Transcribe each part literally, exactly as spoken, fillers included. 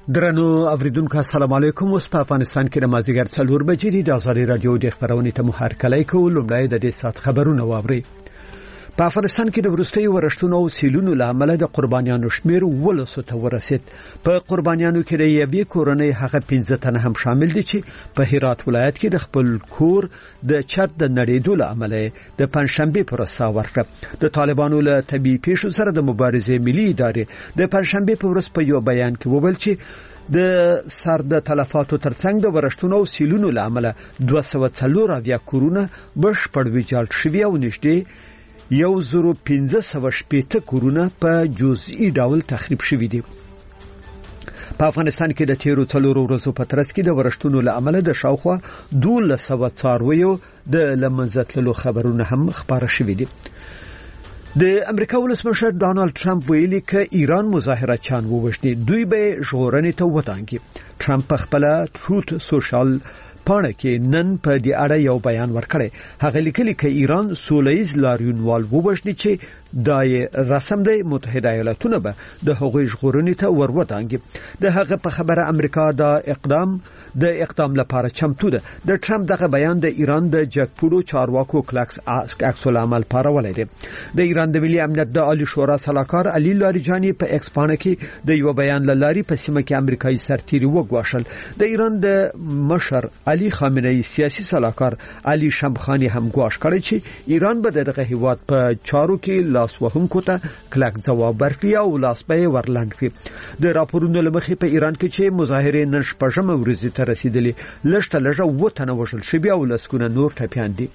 درنو اوریدونکو السلام علیکم. اوس په افغانستان کې د مازیګر څلور بجې د ازادي رادیو د خبرونې ته مو هرکلی کوو. لومړی د دې سات خبرونه واورئ. په افغانستان کې د وروستیو ورښتونو او سیلونو له امله د قربانیانو شمیر ولسو ته ورسید. په قربانیانو کې د یوې کورنۍ هغه پنځه تنه هم شامل دي چې په هرات ولایت کې د خپل کور د چت د نړېدو له امله د پنځشنبه پر ورځ ورکړه. د طالبانو له طبيعي پیښو سره د مبارزې ملي ادارې د پنځشنبه پر ورځ په یو بیان کې وویل چې د سر د تلفاتو ترڅنګ د ورښتونو او سیلونو له امله دوه سوه څلور اویا کورونه بشپړ ویجاړ شوي او نږدې یو زرو پنځه سوه شپېته کورونه په جزئي ډول تخریب شوي دي. په افغانستان کې د تیرو څلورو ورځو په ترڅ کې د ورښتونو له امله د شاوخوا دولس سوه څارویو د له منځه تللو خبرونه هم خپاره شوي دي. د امریکا ولسمشر ډانلډ ټرمپ ویلي چې ایران مظاهرچیان ووژني دوی به ژغورنې ته وتانګي. ټرمپ په خپل ټروت سوشل پاڼه کې نن په دې اړه یو بیان ورکړی. هغه لیکلي چې ایران سولهییز لاریونوال ووژني چې دای رسم دی متحده ایالاتونه به د هغوی ژغورنې ته وروتانګي. د هغه په خبره امریکا د اقدام د اقدام لپاره چمتو ده. د ټرمپ دغه بیان د ایران د جګپوړو چارواکو کلکس عکس العمل پارولای دی. د ایران د ملي امنیت د عالی شورا سلاکار علي لاریجانی په ایکس پاڼه کې د یو بیان لاري په سیمه کې امریکایي سرتیري وګواښل. د ایران د مشر علي خامنه‌ای سیاسي سلاکار علي شمخانی هم ګواښ کړی چې ایران به دغه هیواد په چارو کې لاس وهونکو ته کلک ځواب ورکړي او لاس به ورلاند کړي. د راپورونو لمخې په ایران کې چې مظاهره نن شپږمه ورځ ته رسیدلې لږ تر لږه اووه تنه وژل شوي او لسګونه نور ټپیان دي.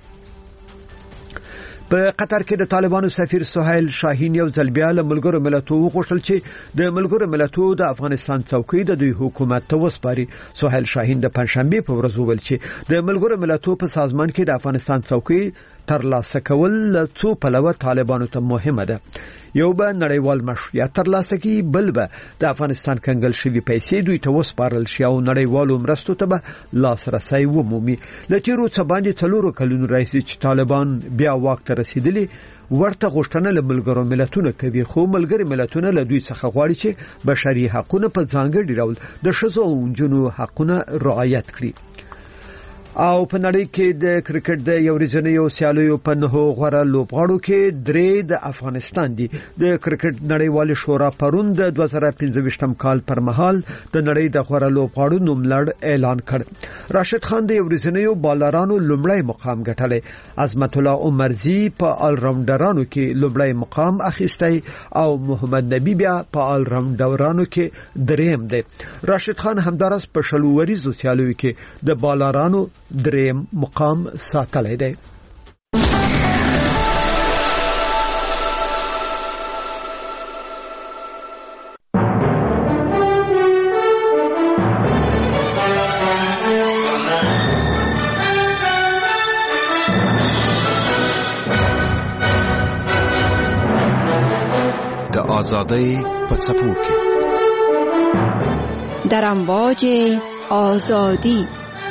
په قطر کې د طالبانو سفیر سهیل شاهین یو ځل بیا له ملګرو ملتونو وغوښتل چې د ملګرو ملتونو د افغانستان څوکۍ د دوی حکومت ته وسپاري. سهیل شاهین د پنځشنبه په ورځ وویل چې د ملګرو ملتونو په سازمان کې د افغانستان څوکۍ ترلاسه کول له څو پلوه طالبانو ته مهمه ده. یو به نړیوال مشروعیت ترلاسه کی، بل به د افغانستان کنګل شوی پیسې دوی ته وسپارل شي او نړیوالو مرستو ته به لاسرسي ومومي. له تیرو څه باندې څلورو کلونو راځي چې طالبان بیا واک ته رسیدلي ورته غوښتنه له ملګرو ملتونو کوي، خو ملګری ملتونه له دوی څخه غواړي چې بشري حقوقونه په ځانګړي ډول د ښځو او نجونو حقوقونه رعایت کړي. او په نړۍ کې د کرکټ د یو ورځنیو سیالیو په نهو غوړه لوبغاړو کې درې د افغانستان دي. د کرکټ نړیوال شورا پرون د دوه زره پنځه کال پر مهال د نړۍ د غوړه لوبغاړو نوملړ اعلان کړ. راشد خان د یو ورځنیو بالرانو لومړی مقام ګټلی. عظمت الله عمرزی په آل راونډرانو کې لومړی مقام اخیستی او محمد نبی بیا په آل راونډرانو کې دریم دی. راشد خان همدارس په شلو وریزو سیالیو کې د بالرانو دریم مقام ساتلی دی. د آزادۍ په څپو کې در امواج آزادی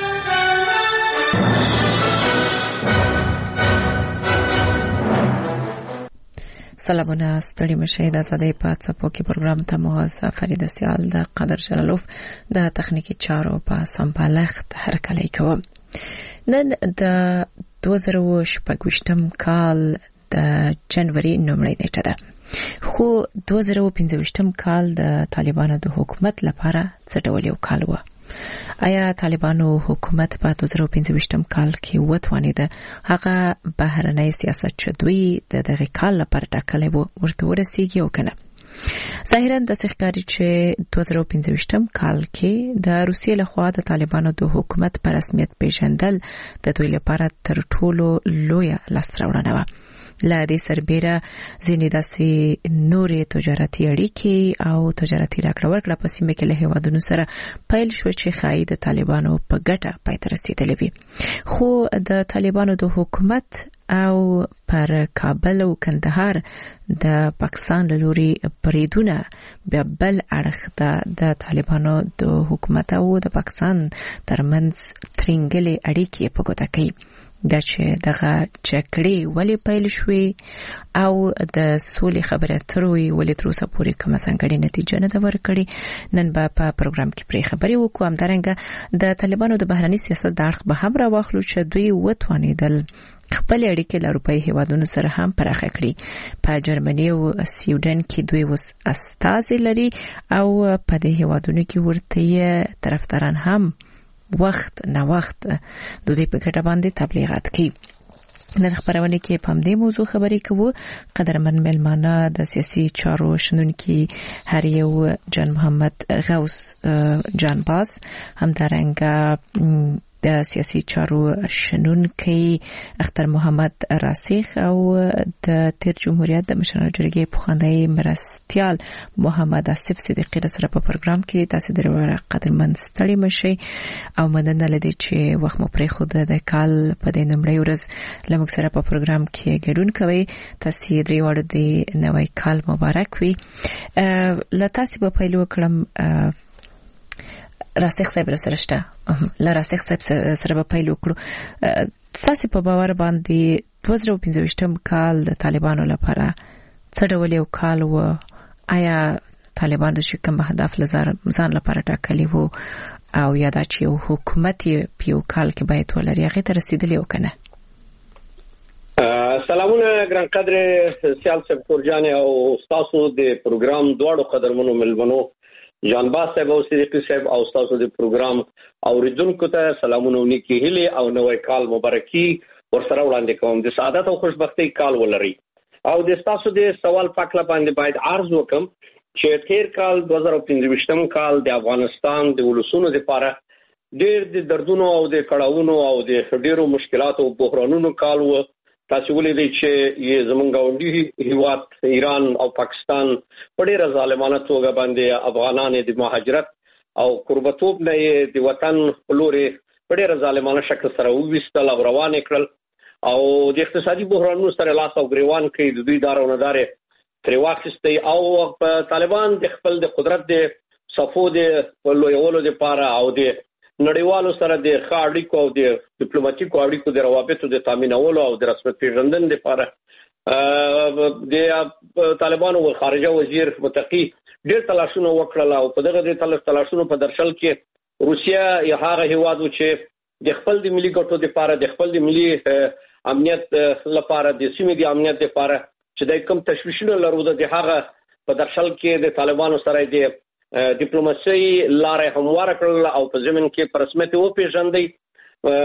سلامونه ستړي مشه. د آزادۍ په څپو کې پروګرام ته موازه فرید سیال د قدر جلالوف د تخنیکی چارو په سمبالښت هرکلی کوم. نن د دوه زره شپږم کال د جنوري نومړۍ نیټه ده، خو دوه زره پنځه کال د طالبانو د حکومت لپاره څه ډول یو کال و؟ آیا طالبانو حکومت په دوه زره پنځه کال کې وتوانید هغه بهرنۍ سیاست چې دوی د دغه کال لپاره ټاکلی وو ورته ورسیږي او کنه؟ ظاهرا د ښکاري چې دوه زره پنځه کال کې د روسیې لخوا د طالبانو د حکومت په رسمیت پیژندل د دوی لپاره تر ټولو لویه لاسته راوړنه وه. له دې سربیره ځینې داسې نورې تجارتي اړیکې او تجارتي راکړه ورکړه په سیمه کې له هیوادونو سره پیل شو چې ښایي د طالبانو په ګټه پای ته رسېدلې وي. خو د طالبانو د حکومت او پر کابل او کندهار د پاکستان له لوري بریدونه بیا بل اړخ د طالبانو د حکومت او د پاکستان ترمنځ ترنګلې اړیکې په ګوته کوي. د چې دغه جګړې ولې پیل شوې او د سولې خبرې اترې ولې تر اوسه پورې کومه ځانګړې نتیجه نه ده ورکړې. نن به په پروګرام کې پرې خبرې وکړو. همدارنګه د طالبانو د بهرني سیاست د اړخ به هم راواخلو چې دوی وتوانېدل خپل اړیکې له اروپایي هیوادونو سره هم پراخه کړي. په جرمني او سویډن کې دوی وس استازي لري او په دې هیوادونو کې ورته طرفداران هم وخت نه وخت د دې په ګټه باندې تبلیغات کوي. نن خبرونه کې په دې موضوع خبرې کوو. قدرمن ملمانه د سیاسي چارو شنونکي هر یو جان محمد غوث جان باس، همدارنګه د سیاسي چارو شنونکي اختر محمد راسخ او د تیر جمهوریت د مشرانو جرګې پخوانی مرستیال محمد اسف صدیقی سره په پروګرام کې تاسو درو قدرمن ستړي مشي او مننه لدی چې وخت مو پرې خود د کال په دې نمړی ورځ لمک سره په پروګرام کې ګډون کوي. تاسو درې وړ د نوې کال مبارک وي. ل تاسو په پیلو کړم راسخ صاحب سره شته ل راسخ صاحب سره په پیل وکړو. تاسو په باور باندې دوه زره پنځه کال د طالبانو لپاره څه ډول یو کال و؟ آیا طالبان د کوم هدف ځان لپاره ټاکلی وو او یا دا چې یو حکومت په یو کال کې باید ولري هغه ته رسیدلی وکنه؟ سلامونه ګران قدر سیال صاحب کورجان او تاسو د پروګرام دواړو قدرمنو ملمنو جان باز صاحب او صدیقی صاحب او تاسو د پروګرام اوریدونکو ته سلامونه ونیکي هلي او نوې کال مبارکي ورسره وړاندې کوم. د سعادت او خوشبختۍ کال ولري. او د تاسو د سوال پاکله باندې باید عرض وکم چې تیر کال دوه زره پنځه کال د افغانستان د ولسونو لپاره ډېر د دردونو او د کړهونو او د ډېرو مشکلاتو او بحرانونو کال و. تاسو ولې چې یې زمونږ غونډي هیواد ایران او پاکستان په ډېر ظالمانه توګه باندې افغانان د مهاجرت او قربتوب نه د وطن لوري په ډېر ظالمانه شکل سره وویستل او روان کړل او د اقتصادي بحرانونو سره لاس او ګریوان کوي. د دوی دار او ندارې تر واخستي او طالبان د خپل د قدرت د صفو د لویولو لپاره او د نړیوالو سره د خاړیکو او د ډیپلوماټیکو اړیکو د روابطو د تامینولو او د رسمیت پیژندنې لپاره د طالبانو او خارجه وزیر متقی ډېر تلاشونه وکړل او په دغه د تلاشونو په درشل کې روسیا یو هغه هیواد چې د خپل د ملي ګټو لپاره د خپل د ملي امنیت لپاره د سیمې د امنیت لپاره چې د کوم تشویشونه لرو د هغه په درشل کې د طالبانو سره د ډیپلوماسي لارې همواره کړل او په زمين کې په رسمیت و پیژندې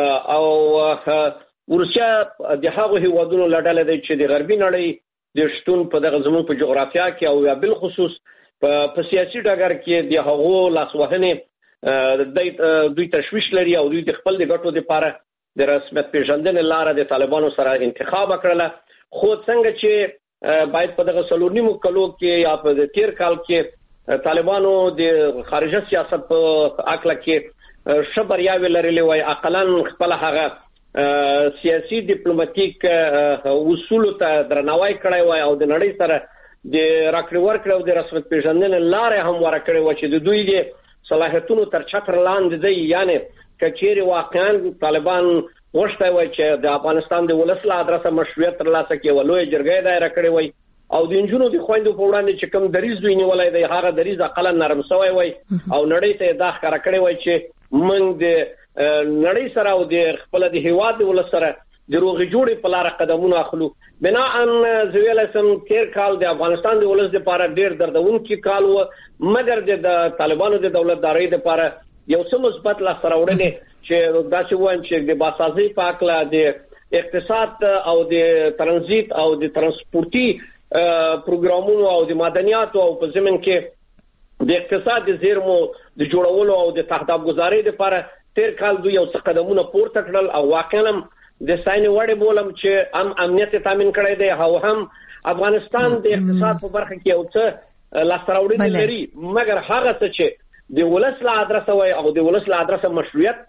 او روسیا د هغه هیوادونو لړل دی چې د غربي نړۍ د شتون په دغه زمون په جغرافیا کې او یا بل خصوص په سیاسي ډګر کې د هغو لاسوهنې د دوی تشویش لري او دوی د خپل د ګټو لپاره د رسمیت پیژندنې لارې د طالبانو سره انتخاب کړل. خو څنګه چې باید په دغه سلورنیمو کلو کې یا په تیر کال کې طالبانو د خارجه سیاست په اکله کې شبرياوي لري وای اقلن خپل هغه سیاسي ډیپلوماټیک اصول ته درناوی کړی وای او د نړۍ سره د راکړې ورکړې او د رسمیت پیژندنې لارې هم ورکړې و چې د دوی د صلاحیتونو تر چتر لاندې دی. یعنی کچېری واقعا طالبان غوښتي وای چې د افغانستان د ولس له ادرسه مشروعیت ترلاسه کړي ولوي جرګې دایره کړې وای او د انجونو د خويندو په وړاندې چې کوم دریز دوی نیولای دی هغه دریز اقل نرم شوی وای او نړۍ ته دا ښکارا کړی وای چې موږ د نړۍ سره او د خپل د هیواد ول سره د روغ جوړې په لار قدمونه اخلو. بنا ان زویلسم تیر کال د افغانستان د ولس لپاره ډیر دردونکي کال و مګر د طالبانو د دولتدارۍ لپاره یو څه مثبت لا سره وړنه چې داسې وایم چې د باسازي پاکلا د اقتصاد او د ترانزیت او د ترانسپورتي پروګرامونو او د مدنیاتو او په زمين کې د اقتصاد د زیرمو د جوړولو او د تهداب گزارۍ لپاره تیر کال دوی یو څه قدمونه پورته کړل او واقعا د ساين وړي بولم چې ام امنیت تامین کړی دی او هم افغانستان د اقتصاد په برخه کې یو څه لاسراوړي لري مګر هغه څه چې د ولس له ادرسه وای او د ولس له ادرسه مشروعیت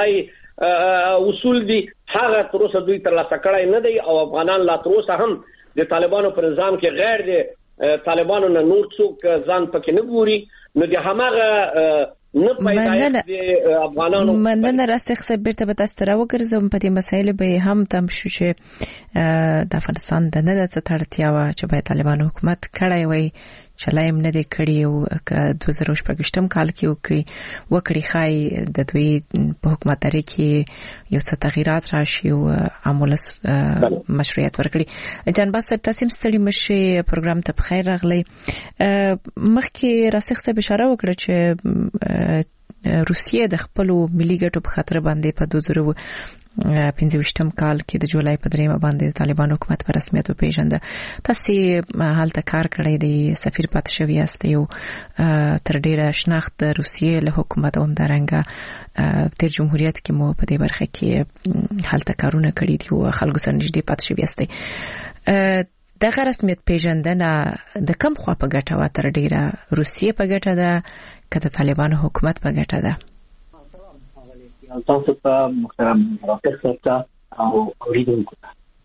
لمړی اصول دي هغه تر اوسه دوی تر لاسه کړی نه دی او افغانان لا تر اوسه هم د طالبانو پر نظام کې غیر د طالبانو نه نور څوک ځان پکې نه ګوري. نو د همغه نه پیدایښت د افغانانو مننه راسخ صاحب بیرته به تاسو ته راوګرځم په دې مسایل به هم تم شو چې د افغانستان د نه د څټړتیا وا چې باید طالبان حکومت کړی وي چلایم نه دی کړی او دوه زره شپږم کال کې وکړي وکړي خای د دوی په حکومتداري کې یو څه تغیرات راشي او عمل مشروعیت ورکړي. جانباز صاحب تاسو ستړي مشه پروګرام ته بخیر راغلی. مخکې راسخ صاحب اشاره وکړه چې روسیه د خپل ملي ګټو په خاطر باندې په دوه زره پنځه کال کې د جولای په دریمه باندې طالبان حکومت په رسمیت وپیژنده. تاسو حالت کار کړی دی سفیر پات شوی است یو تر ډیره شناخت د روسیې له حکومت هم درنګه تر جمهوریت کې مو په دې برخه کې حالت کارونه کړی دي او خلکو سره نږدې پات شوی است. دغه رسمیت پیژندنه د کم خوا په ګټه و تر ډیره روسیې په ګټه ده که د طالبانو حکومت په ګټه ده؟ تاسو ته محترم رافق صاحب او اوریدونکو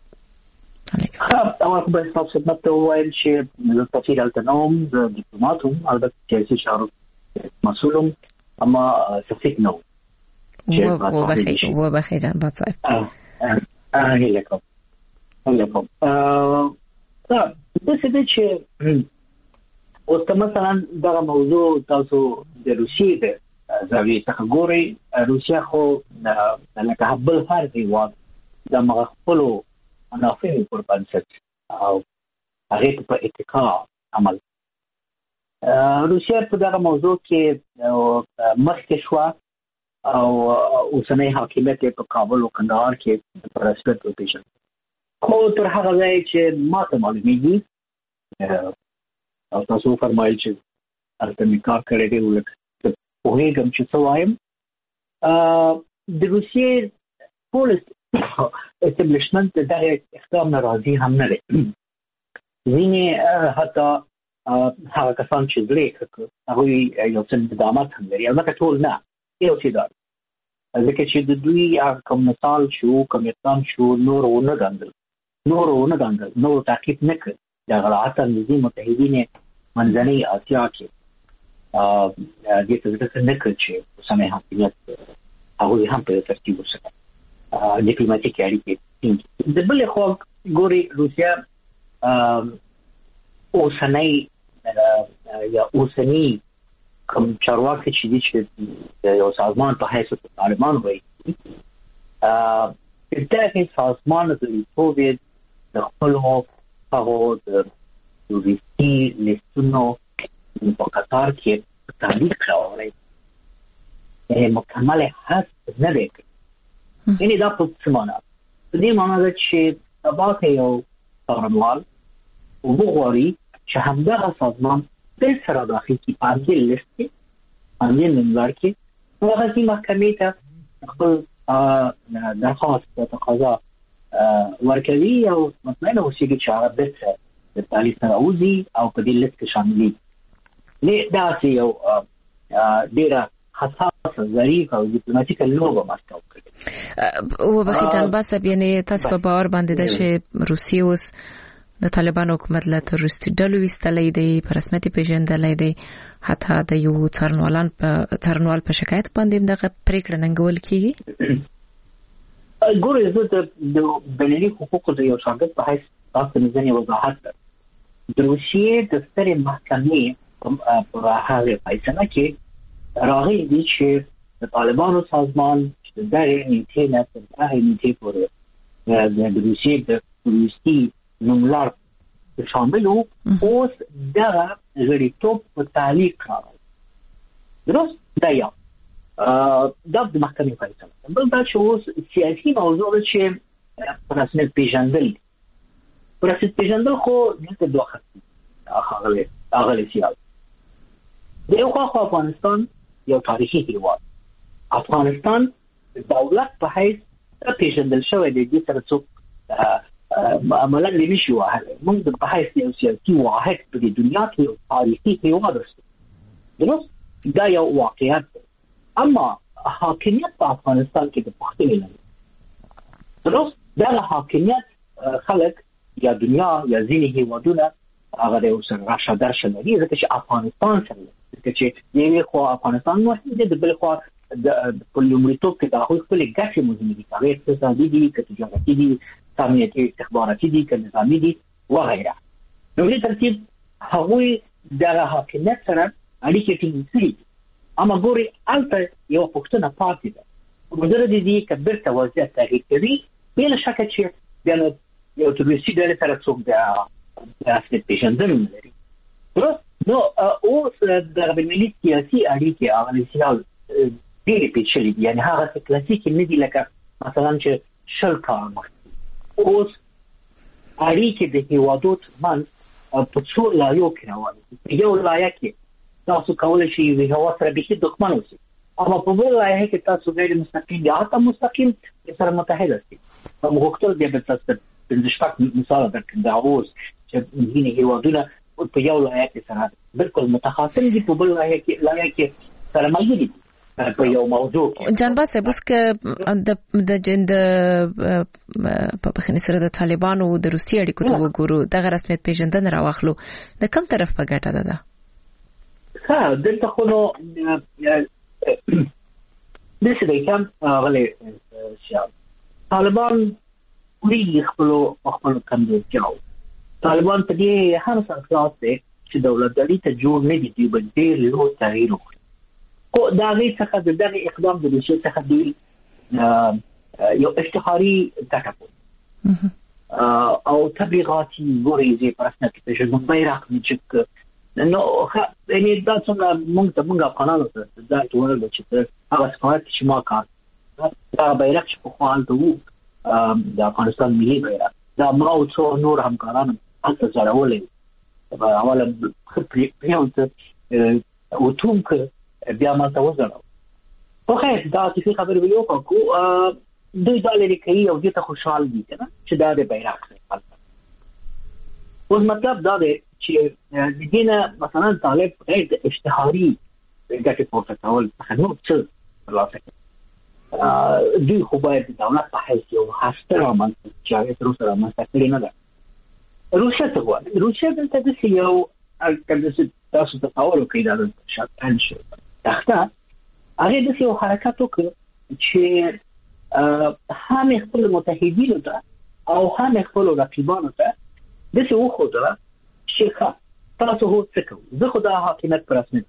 ته اول خو تاسو خدمت ته وایم چې د سفیر التنوم د ډیپلوماټوم البته سیاسي چارو مسؤلم اما سفیر نو و بخیر و بخیر جناب صاحب اهلا کوم اهلا کوم دا د څه چې اوس مثلا دا موضوع تاسو د روسیې د زاویې څخه ګوري. روسیا خو لکه بل هر هیواد د مغخپلو منافعو پر بنسټ او هغه په اتکا عمل. روسیا په دغه موضوع کې مخکې شو او اوسنۍ حاکمیت په کابل او کندهار کې پر رسمیت وپیژند. خو تر هغه ځای چې ماته معلومیږي او تاسو فرمایل چې هلته مې کار کړی دی ولکه په هغه چې څه وایم د روسیې پولیس استابلیشمنت دغه اقدام ناراضي هم نه لري. ځینې حتی هغه کسان چې درې هغه یو څه اقدامات هم لري البته ټول نه یو څه دا ځکه چې د دوی کوم مثال شو کوم اقدام شو نور ونه غندل نور ونه غندل نور تعقیب نه کړ د غلطه نظام متحدین منځنۍ اسیا کې ا دې څه څه نه کړ چې سمه حقیقت هغه هم په ترتیب وسه ډیپلوماټیک اړیکې د بل خو ګوري روسیا اوسنۍ یا اوسنی کوم چارواکي چې دي چې یو سازمان په حیث طالبان وایي ا دغه سازمان د کووید د خپل هغه د روسي لسونو په قطار کې تعلیق راوړی مکمل هست نه دی. یعنی دا په څه معنا دې معنا ده چې تباکه یو څارنوال وګوري چې همدغه سازمان بل سره داخل کی پانګل لیست کې پانګل منبر کې هغه چې محکمې ته خپل درخواست او تقاضا ورکوي او مثلا اوسېږي چې هغه د د تعلیق سره اوزي او په دې لیست کې شاملي نه. دا چې یو ډیره حساس ظریف او ډیپلوماټیک لوبه ماسته وکړي. او بخي جنبا صاحب یعنی تاسو په باور باندې ده چې روسیه اوس د طالبان حکومت له تروریستي ډلو وستلې دی په رسمیت پیژندلې دی حتی د یو څارنوالان په څارنوال په شکایت باندې دغه پریکړه ننګول کیږي. ګورې زه د بینالمللي حقوقو د یو شاګرد په حیث تاسو مزنی وضاحت د روسیې د سترې محکمې په هغه فیصله کې راغلی دی چې د طالبانو سازمان چې د دغه نیټې نه تر هغه نیټې پورې د روسیې د تروریستي نوملړ شامل وو اوس دغه غړیتوب په تعلیق راغلی. درست دا یو دا د محکمې فیصله. بل دا چې اوس سیاسي موضوع ده چې په رسمیت پیژندل په رسمیت پیژندل خو دلته دوه خط هغه هغه سیال د یو خوا افغانستان یو تاریخي هیواد. افغانستان دولت په حیث پیژندل شوی دی د سره څوک عملاً نشي وهله موږ د په حیث یو سیاسي واحد په دنیا کې یو تاریخي هیواد است. درست دا یو واقعیت دی. اما حاکمیت په افغانستان کې د پښتنو نه درست دا حاکمیت خلک یا دنیا یا ځینې هیوادونه هغه د اوسن راشه درشه لري ځکه چې افغانستان سره چې یوه خو افغانستان مهم دی د بل خو د پولیومریتوب کې د هغوی خپل ګټې مهمې دي هغه اقتصادي دي که تجارتي دي امنیتي استخباراتي دي که نظامي دي وغیره. نو په ترتیب هغوی د حاکمیت سره اړیکې ټینګې کړي دي. اما ګوري البته یو پوښتنه پاتې ده مدر دي دي که بیرته وضعیت تغییر کوي بلا شک چې د یو تروریستي ډلې سره څوک د رسمیت پېژندنه نه لري. نو اوس د بینالمللي سیاسي اړیکې هغه سیال ډېرې پیچلې دي، یعنې هغه څه کلاسیکي نه دي لکه مثلا چې شل کاله مخکې. اوس اړیکې د هېوادو ترمنځ په څو لایو کې روانې دي. په یو لایه کې تاسو کولی شئ یوې هېواد سره بیخي دښمن اوسئ، اما په بل لایه کې تاسو غیر مستقیم یا حتی مستقیم سره متحد اوسئ. موږ غوښتل بیا به تاسو ته پنځه شپږ مثال درکړم دا اوس چې ځینې هېوادونه په یو لایه کې سره بالکل متخاصم دي، په بل لایه کې لایه کې سره ملګري دي په یو موضوع کې. جانباز صاحب اوس که د د جند په بخنه سره د طالبانو د روسي اړیکو ته وګورو دغه رسمیت پېژندنه راوخلو د کوم طرف په ګټه ده؟ ده ها دلته خو نو د څه دی کوم غلي طالبان وی خپل خپل کمزورتیاو. طالبان په دې هم سره خلاص دي چې دولتداري ته جوړ نه دي، دوی به ډېر لوی تغییر وکړي. خو دا غي څخه د دغه اقدام د روسیې څخه دی یو اشتهاري ګټه کوي او تبلیغاتي ګوريزي پر اساس چې ژوند بیرغ نچک نو یعنی دا څنګه موږ ته موږ افغانانو ته دا ټول چې هغه سپارت چې ما کار دا بیرغ چې په خپل ته د افغانستان ملي بیرغ دا ما او څو نور همکارانو هڅه زړولې په اوله خپل پریوت او توم که بیا ما ته وځړو. خو خیر دا چې خبرې ویو کو دوی دا لري کوي او دې ته خوشحال دي کنه چې دا د بیرغ څخه. اوس مطلب دا دی چې د دینه مثلا طالب غیر د اشتهاري ګټې پورته کول څخه نور څه ترلاسه کوي. دوی خو باید د دولت په حیث یو هسته رامنځته چې هغې تر اوسه رامنځته کړې نه ده. روسیه څه غواړي؟ روسیه دلته داسې یو که تاسو تصور وکړئ دا دلته شطرنج تخته هغې داسې یو حرکت وکړ چې هم خپل متحدینو ته او هم خپلو رقیبانو ته داسې وښودله چې تاسو هو څه کوئ، زه خو دا حاکمیت په رسمیت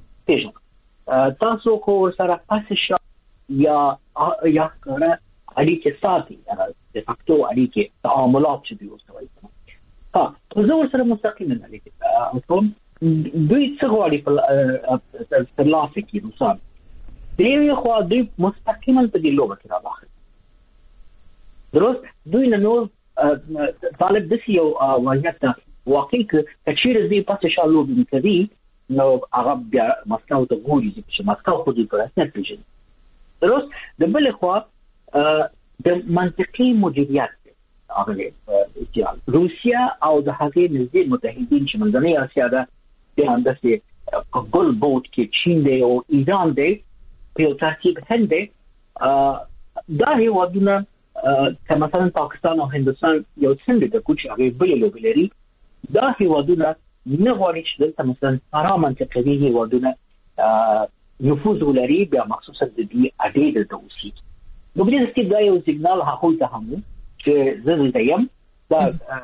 پېژنم، تاسو خو ورسره پاسې شئ یا یا ښکاره اړیکې ساتئ، د فاکتو اړیکې تعاملات چې دوی ورته وایي. ها زه ورسره مستقیما اړیکې کوم. دوی څه غواړي ترلاسه کړي روسان؟ د یوې خوا دوی مستقیما په دې لوبه کې راواخلي. درست دوی نه نور طالب داسې یو وضعیت ته واقع که چیرې دوی پاسې شا لوبې کوي نو هغه بیا مسکو ته ګوري چې مسکو خو دوی په رسمیت پېژني. درست د بلې خوا د منطقي مدیریت هغه روسیه او د هغې نږدې متحدین چې منځنۍ اسیا ده بیا همداسې په ګل بوټ کې چین دی او ایران دی په یو ترتیب هند دی. دا هېوادونه که مثلا پاکستان او هندوستان یو څنډې ته کوچ هغې بلې لوبې لري، دا هېوادونه نه غواړي چې دلته مثلا خورا منطقوي هېوادونه نفوذ ولري بیا مخصوصا د دوی اډې دلته اوسېږي. نو په دې کې دا یو سیګنال هغوی ته هم چې زه دلته یم، دا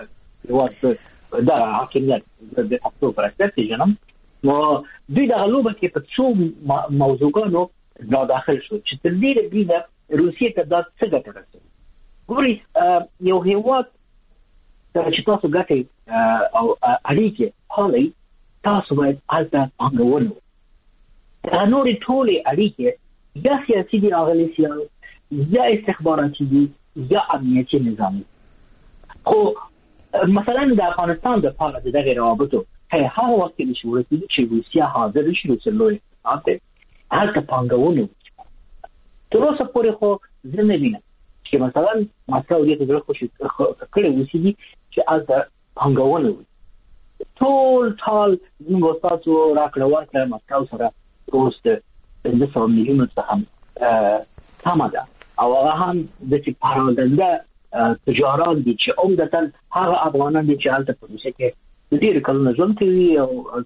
هېواد دا حاکمیت د پښتو پر اساس پېژنم. نو دوی دغه لوبه کې په څو موضوعګانو را داخل شو چې تر ډېره بریده روسیې ته دا څه ګټه رسوي. ګورئ یو هېواد سره چې تاسو ګټې او اړیکې پالئ تاسو باید هلته پانګونه وکړئ. دا نورې ټولې اړیکې یا سیاسي دي اغلې سیال یا استخباراتي دي یا امنیتي نظامي. خو مثلا د افغانستان د پاره د دغه روابطو هغه وخت کې چې ورسېږي چې روسیه حاضر شي روسیه لوی اقتصاد دی هلته پانګونه وکړي. تر اوسه پورې خو زه نه وینم چې مثلا مسکو دې ته زړه خوشي کړی اوسېږي چې هلته پانګونه وکړي. ټول ټال موږ تاسو راکړه ورکړه مسکو سره اوس د پنځه سوه میلیونو څخه کمه ده او هغه هم داسې پارالنده تجاران دي چې عمدتاً هغه افغانان دي چې هلته په روسیه کې د ډېرو کلونو ژوند کوي او د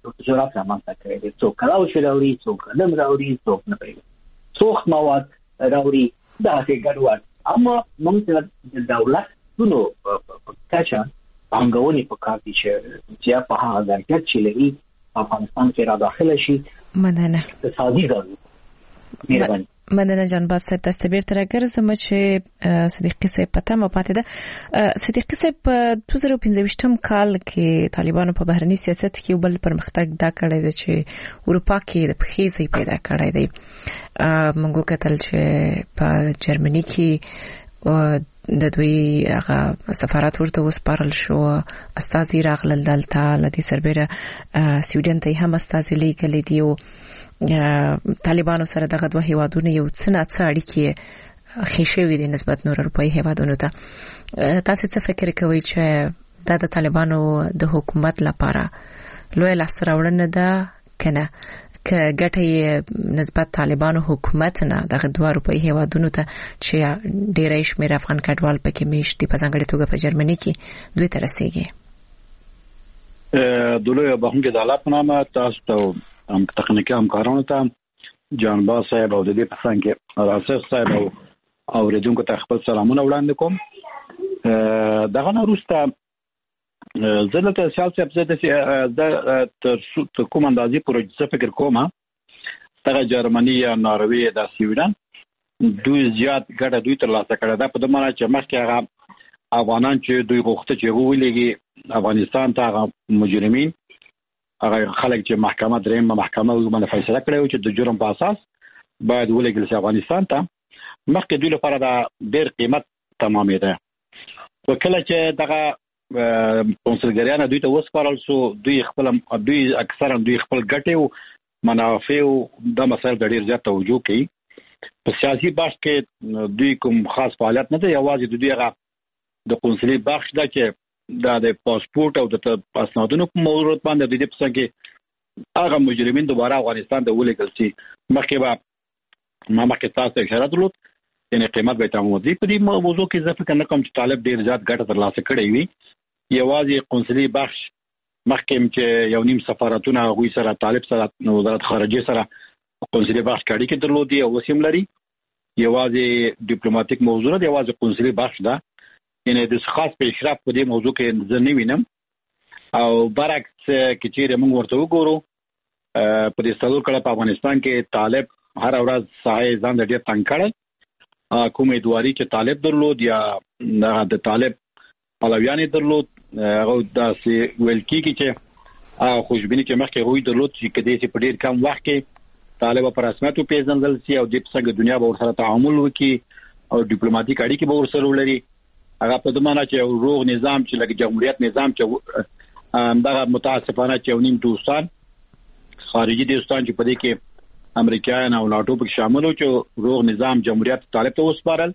جرأت رامنځته کړی دی. څوک کلاوش راوړي، څوک قلم راوړي، څوک نه پوهېږي، څوک مواد راوړي، داسې ګډوډ. اما موږ د دولتونو په کچه پانګونې په کار دي چې په هغه ظرفیت چې لري افغانستان کې را داخله شي. مننه. اقتصادي ضرورت. مهرباني. مننه جانباز صاحب، تاسو ته بیرته راګرځم چې صدیقي صاحب پته مو پاتې ده. صدیقي صاحب په دوه زره پنځه ویشتم کال کې طالبانو په بهرني سیاست کې بل پرمختګ دا کړی دی چې اروپا کې د پخې ځای پیدا کړی دی. موږ کتل چې په جرمني کې د دوی هغه سفارت ورته وسپارل شو، استازي راغلل دلته، لدی سربېره سویډن ته هم استازي لیږلي دي او طالبانو سره دغه دوه هیوادونه یو څه نه څه اړیکې خېشوي دي نسبت نور اروپایي هیوادونو ته. تاسو څه فکر کوئ چې دا د طالبانو د حکومت لپاره لوی لاسته راوړنه ده کنه که ګټه نسبت طالبانو حکومت نه دغه دوه اروپایي هیوادونو ته چې ډېرې شمېر افغان کډوال پکې میشتي په ځانګړي توګه په جرمني کې دوی ته رسیږي؟ دلوی بهونګه د الله په نامه تاسو ته هم تخنیکی همکارانو ته جانباز صاحب او د دې په څنګ کې راسخ صاحب او اوریدونکو ته خپل سلامونه وړاندې کوم. دغه نه وروسته زه دلته سیال صاحب زه د تر کوم اندازې پورې څه فکر کوم دغه جرمني یا ناروې د سویډن دوی زیات ګټه دوی ترلاسه کړې ده، په دې معنی چې مخکې هغه افغانان چې دوی غوښته چې ویلېږي افغانستان ته هغه مجرمین هغه خلک چې محکمه درېمه محکمه باندې فیصله کړې و چې د جرم په اساس باید ولېږل شي افغانستان ته، مخکې دوی لپاره دا ډېر قیمت تمامېده. خو کله چې دغه کونسلګریانه دوی ته وسپارل شو، دوی خپل دوی اکثرا دوی خپل ګټې او منافع او د مسایل د ډېر زیات توجه کوي. په سیاسي بحث کې دوی کوم خاص فعالیت نه دی، یوازې د دوی هغه د کونسلي بخش ده چې دا د پاسپورت او د اسنادونو په موضوع باندې د دې په څنګه هغه مجرمین دوباره افغانستان ته ولېږل شي. مخکې به ما مخکې تاسو اشاره درلود یعنی قیمت به تماموي. په دې موضوع کې زه فکر نه کوم چې طالب ډېر زیات ګټه ترلاسه کړې وي. یوازې قونسلي بخش مخکې چې یو نیم سفارتونه غوي سره طالب سره وزارت خارجه سره قونسلي بخش کړي کې درلودي او وسیم لري. یوازې ډیپلوماټیک موضوع نه، یوازې قونسلي بخش ده، یعنی د خاص پیشرفت په دې موضوع کې زه نه وینم. او برعکس کې چې موږ ورته وګورو په دې څلور کله په افغانستان کې طالب هر ورځ ساحه ځان ډېر تنګ کړي. کومې دواري چې طالب درلود یا د طالب پلویان درلود هغه داسې ویل کېږي چې خوشبیني چې مخکې غوي درلود چې کدي چې په ډېر کم وخت کې طالب په رسمیت پیژندل شي او د څنګه دنیا به ورسره تعامل وکړي او ډیپلوماټیک اړیکې به ورسره ولري. هغه په دې معنی چې روغ نظام چې لکه جمهوریت نظام چې دغه متاسفانه چې ونیم دوستان خارجي دوستان چې په دې کې امریکایان او ناتو په شامل وو چې روغ نظام جمهوریت طالب ته وسپارل.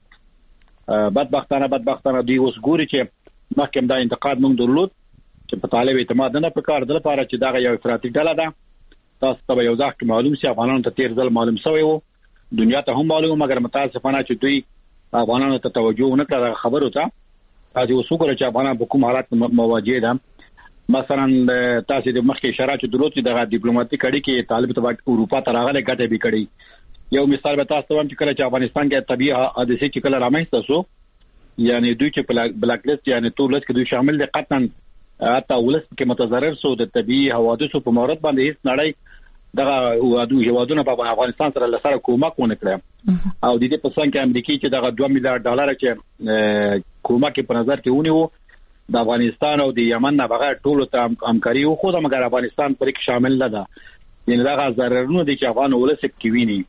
بدبختانه بدبختانه دوی اوس ګوري چې مخکې دا انتقاد موږ درلود چې په طالب اعتماد نه پکار د لپاره چې دا یو افراطي ډله ده. تاسو ته یو ځکه معلوم شي افغانانو ته تیر ځل معلوم شوی وو، دنیا ته هم معلوم، مګر متاسفانه چې دوی افغانانو ته توجه نه کړه خبرو ته. تاسو اوس وګورئ چې افغانان په کوم حالات مواجه دي. مثلا تاسو د مخکې اشاره چې درلود چې د ډیپلوماټیک اړیکې طالب ته اروپا ته راغلي ګټه به کړي. یو مثال به تاسو ته وایم چې کله چې افغانستان کې طبيعي حادثه چې کله رامنځته شو، یعنی دوی چې بلاک لیست یعنی ټول لیست کې دوی شامل دي، قطعا حتی ولس کې متضرر شو د طبيعي حوادثو په مورد باندې هیڅ نړۍ دغه وادو هوادونه په افغانستان سره لسره کومک ونه کړ. او د دې په څنګه کې امریکای چې دغه دوه میلیارډ ډالر چې کومک په نظر کې ونیو د افغانستان او د یمن نه بغیر ټول ته همکاري وکړه، مګر افغانستان پرې کې شامل نه ده. یعنی دغه ضررونه دي چې افغان ولس کې ویني.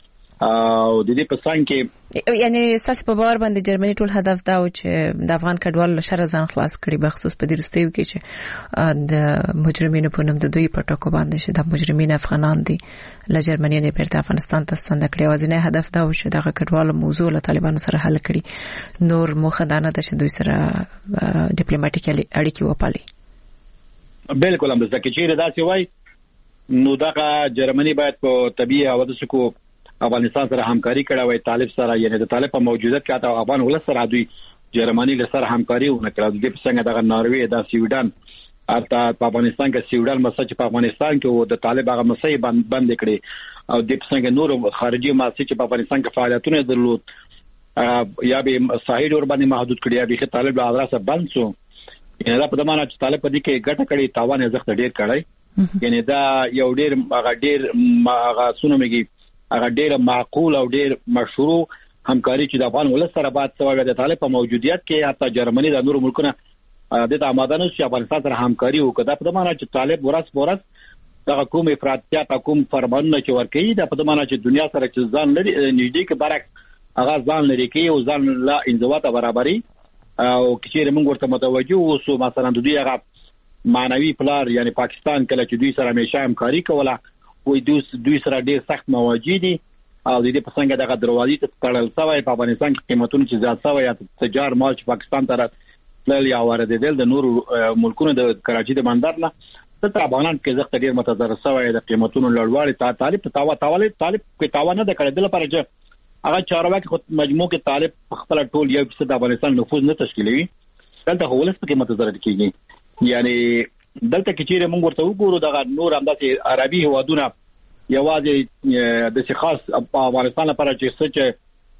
او د دې په څنګه کې یعنی تاسو په باور باندې جرمني ټول هدف دا و چې د افغان کډوال شر ځان خلاص کړي، بخصوص په دې رستیو کې چې د مجرمینو په نوم د دوی په ټکو باندې چې د مجرمین افغانان دي له جرمني نه بیرته افغانستان ته ستنه کړي. وازنه هدف دا و چې دغه کډوال موضوع له طالبانو سره حل کړي، نور موخه دا نه ده چې دوی سره ډیپلوماټیک اړیکې وپالي. بالکل هم ځکه چې دا څه وای نو دغه جرمني باید په طبيعي حوادثو کو افغانستان سره همکاري کړه وای، طالب سره یعنی د طالب په موجودیت کې تا افغان ولس سره دوی جرمني له سره همکاري ونه کړه. د دې څنګه دغه ناروې د سویډن اته په افغانستان کې سیوډل مسجد په افغانستان کې د طالب هغه مسجد بند بند کړي او د څنګه نور خارجي مسجد په افغانستان کې فعالیتونه درلود یا به صحیح ور باندې محدود کړي یا به طالب له ادرسه بند شو یعنی دا په دمانه چې طالب په دې کې ګټه کړي تاوان یې زخت ډیر کړی یعنی دا یو ډیر هغه ډیر هغه سونمږي هغه ډیر معقول او ډیر مشروع همکاري چې د افغان ولس سره بعد سوال د طالب په موجودیت کې حتی جرمني د نور ملکونو د آماده نو چې افغانستان سره همکاري وکړه په دمانه چې طالب ورس ورس د حکومت افراطیت حکوم فرمانونه چې ورکړي د په دمانه چې دنیا سره چې ځان لري نږدې کې برعکس هغه ځان لري کې او ځان لا انضباط برابرۍ او چې موږ ورته متوجه اوسو مثلا د دوی هغه معنوي پلار یعنی پاکستان کله چې دوی سره همیشه همکاري کوله وې دوی دوی سره ډیر سخت مواجه دي او د دې په څنګه دغه دروازې ته تړل شوی په افغانستان کې قیمتونه چې زیات شوی یا تجار مال چې پاکستان ته تلل یا واردېدل د نور ملکونو د کراچي د بندر نه ستر افغانان کې زخت ډیر متضرر شوی د قیمتونو لوړوالی ته طالب ته تاوا تاوال طالب کې تاوان نه د کړل لپاره چې هغه چارواکي خو مجموع کې طالب په خپل ټول یو څه د افغانستان نفوذ نه تشکیلوي دلته هولس په کې متضرر کیږي یعنی دلته کې چې موږ ورته وګورو د نور همداسې عربي هوادونه یوازې د څه خاص په افغانستان لپاره چې څه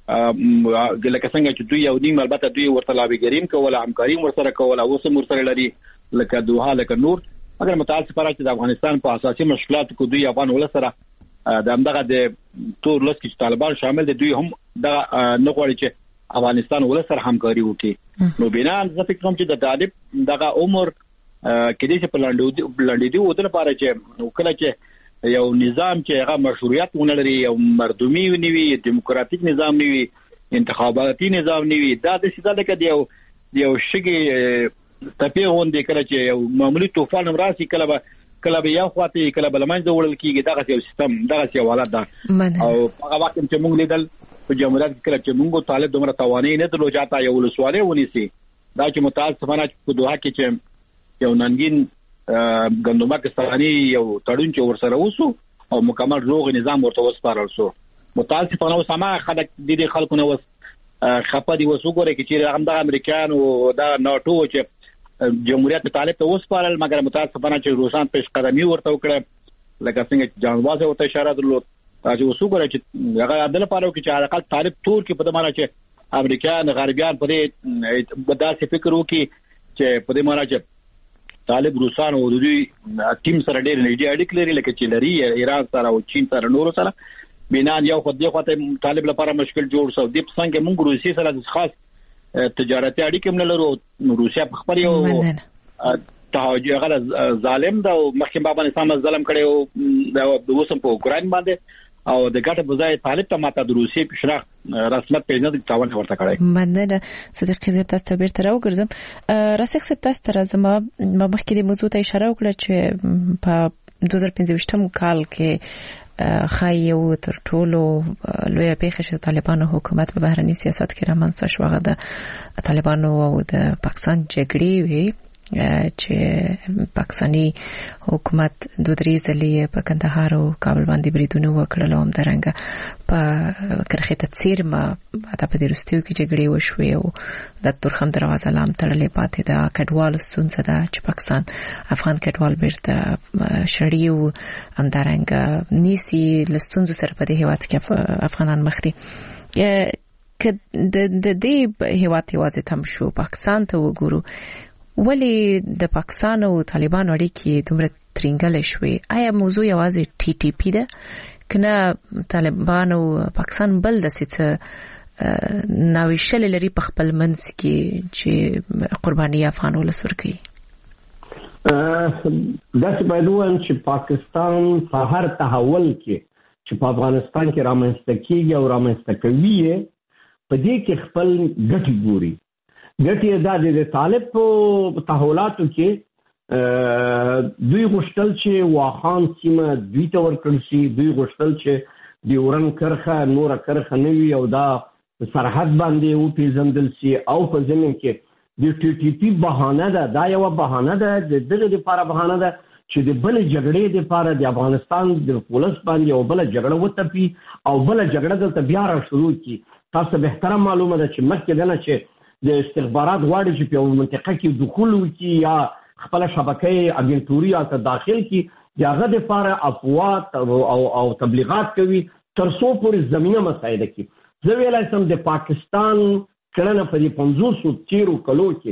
لکه څنګه چې دوی یو نیم البته دوی ورته لابیګریم کوله همکاري ورسره کوله اوس هم ورسره لري لکه دوحه لکه نور مګر متعال سره چې د افغانستان په اساسي مشکلاتو کې دوی افغان ولسره د همدغه د تور لس کې طالبان شامل دي دوی هم د نه غواړي چې افغانستان ولسره همکاري وکړي نو بنا زه فکر کوم چې د طالب دغه عمر کې دې په لاندې لاندې دی ودل لپاره چې کله چې یو نظام چې هغه مشروعیت ونلري یو مردومي ونوي دیموکراتیک نظام نیوي انتخاباتي نظام نیوي دا د سیده لکه دی یو شګي تپې وندې کله چې یو معمولی طوفان راسي کله به کله به یو خواته کله به لمنځه وړل کیږي دغه یو سیستم دغه یو حالت ده او هغه وخت چې موږ لیدل په جمهوریت کې کله چې موږ طالب دومره توانې نه درلود چاته یو ولسواله ونیسي دا چې متاسفانه په دوحه کې چې یو ننګین ګندمه کستاني یو تړون چې ورسره وسو او مکمل روغ نظام ورته وسپارل شو متاسفانه وسما خلک د دې خلکو نه وس خپه دي وسوګره کې چې هم د امریکایانو او د ناتو چې جمهوریت طالب ته وسپارل مګر متاسفانه چې روسان پیش قدمي ورته وکړه لکه څنګه جانواز ورته اشاره درلود چې وسوګره چې هغه عدالت پاره کې چې حقیقت طالب تور کې په دمانه چې امریکایان غربیان په دې بداسې فکر وکړي چې په دې معنی چې طالب روسان او د دوی ټیم سره ډېر نږدې اړیکې لري لکه چې لري ایران سره او چین سره نور سره بنا یو خو دې خواته طالب لپاره مشکل جوړ شو د څنګه موږ روسي سره خاص تجارتي اړیکې هم لرو روسیا په خپل یو توجه غل ظالم دا مخکې بابا نظام ظلم کړي او د اوسم په اوکرين باندې او د ګټه بځای طالب ته ماته د روسي پښناخ رسمت پیژنه د تاوان ورته کړی مننه صدیق زه تاسو ته بیرته راوګرځم راسخ سپ تاسو ته زما مخکې د موضوع ته اشاره وکړه چې په دوه هزار پنځه کال کې خایو تر ټولو لوی پیښه چې طالبانو حکومت په بهرني سیاست کې رامنځته شو هغه د طالبانو او د پاکستان جګړې وی چې پاکستاني حکومت دوه درې ځلې په کندهار او کابل باندې بریدونه وکړل او همدارنګه په کرخه تفسیر ما په دې رستیو کې جګړې وشوي او د تورخم دروازه لام تړلې پاتې ده کډوال ستونزه ده چې پاکستان افغان کډوال بیرته شړیو همدارنګه نیسی لستونزو سره په دې هیواد کې افغانان مخ دي که د دې هیواد یوازې تم شو پاکستان ته وګورو ولی د پاکستان او طالبان اړیکې دومره ترنګل شوي آیا موضوع یوازې ټي ټي پی ده کنه طالبان او پاکستان بل د څه ناویشل لري په خپل منځ کې چې قرباني افغان ولسور کوي دا چې باید ووایم چې پاکستان په هر تحول کې چې په افغانستان کې رامنځته کیږي او رامنځته کوي په دې کې خپل ګټې ګوري ګټې دا د طالب په تحولاتو کې دوی غوښتل چې واخان سیمه دوی ته ورکړل شي دوی غوښتل چې د ورن کرخه نور کرخه نه وي او دا سرحد باندې او پیژندل شي او په زمين کې د ټي ټي پی بهانه ده دا یو بهانه ده د دغه لپاره بهانه ده چې د بل جګړې لپاره د افغانستان د پولیس باندې او بل جګړه وتپی او بل جګړه د بیا را شروع کی تاسو به احترام معلومه ده چې مکه دنه چې د استخبارات غواړي چې په منطقه کې دخول وکړي یا خپل شبکې اجنټوري ته داخل کی یاغه د لپاره افواط او او تبلیغات کوي تر څو پورې زمينه مساعده کی زه ویلای سم د پاکستان کړنه په دې پنځوس تیرو کلو کې